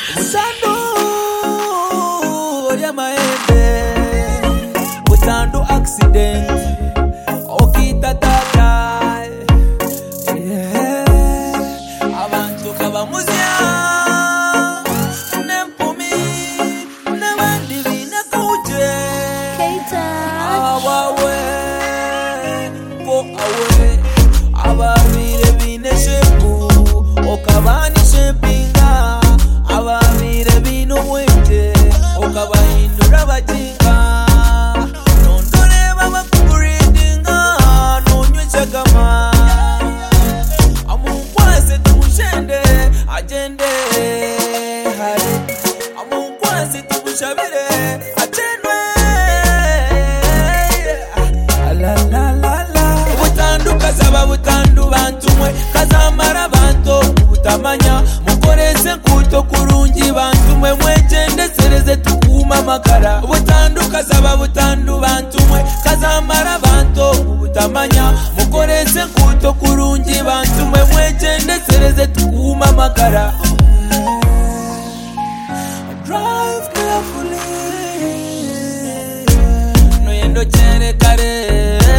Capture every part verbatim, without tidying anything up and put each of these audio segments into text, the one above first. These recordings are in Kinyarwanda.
Butandu ya maende Butandu accident Okita tata Yeah Abantu kaba muzia Nempumi Nebandi vina kuje Awawe Ko awe Abavire vine shepu Okabani shepinga Abavire vino mwete Okabahindura bajinga Nondore baba kukuridinga Nonywesha gama Amunkwase tumushende Agende Hare Amunkwase tumushabire Agendwe La la la la Butandu kazaba butandu bantumwe Kazamara banto Butamanya Mukorese kuto kurungi bantumwe Mwegende sereze tukuma makara Butandu kazaba butandu bantumwe Kazamara banto Butamanya Mukorese kuto kurungi bantumwe Mwegende sereze tukuma makara Drive carefully Noyendo chere kare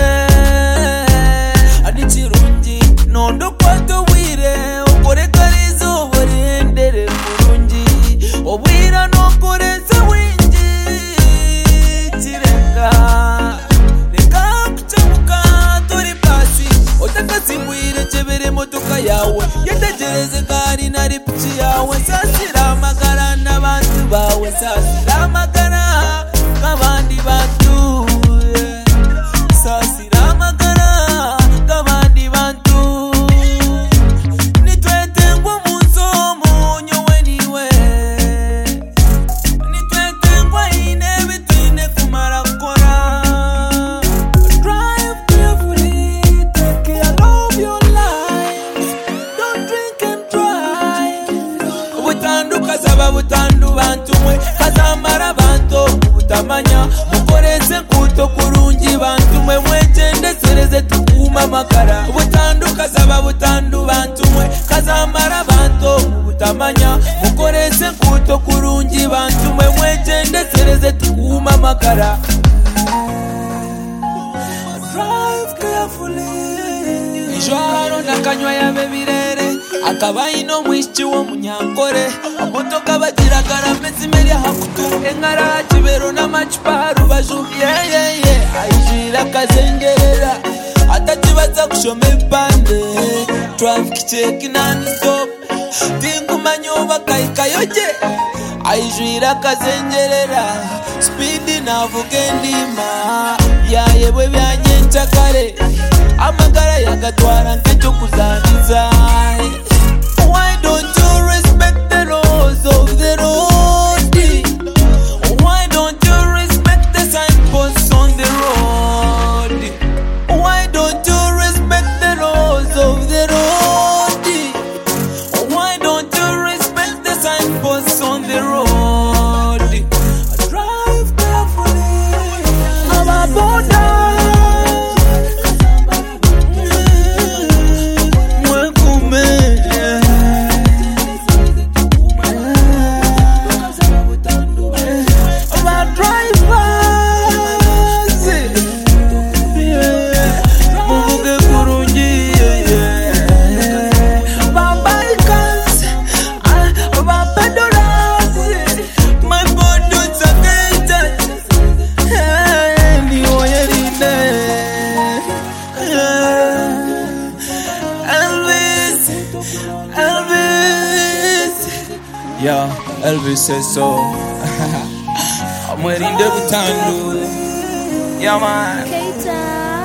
Adichirungi Nondo kwato wire Okore karizo Borendere kurungi Obwira nokoreze wingi Chirenga Neka kuchemuka Tori pasi Otakazimbwire chebere motoka yawe Yetejereze kari nari pichi yawe Sasira magara n'abantu bawe Sasira magara Kabandi bantu Sasira magara Kabandi bantu Nitwetengwa musomo Nyowe niwe Nitwetengwa inebe Twine kumara kora Drive carefully Take care of your life Don't drink and drive Butandu kazaba butandu bantumwe Kazamara banto Butamanya Mukorese kuto kurungi bantumwe Mwegende sereze tukuma makara Butandu kazaba butandu bantumwe Kazamara banto Butamanya Mukorese kuto kurungi bantumwe Mwegende sereze tukuma makara Drive carefully Ijwaro nakanywa yabe birere Akaba ino mwishi wo munyankore Amotoka bagira garamezi meri hakutu Engara kibero n'amacupa rubaju Yeah yeah yeah Ayijira kazengerera Atakibaza kushome pande Traffic check non-stop Tingumanyo bakayikayoje Ayijira kazengerera Speed navuge ndima Yayebwe byanyenca kare Amagara yagatwara nk'icyo kuzaniza Why don't you respect the laws of the road? Why don't you respect the signposts on the road? Why don't you respect the laws of the road? Why don't you respect the signposts on the road? Drive carefully I'm a border Yeah, Elvis says so. I'm wearing the butandu. Yeah, man.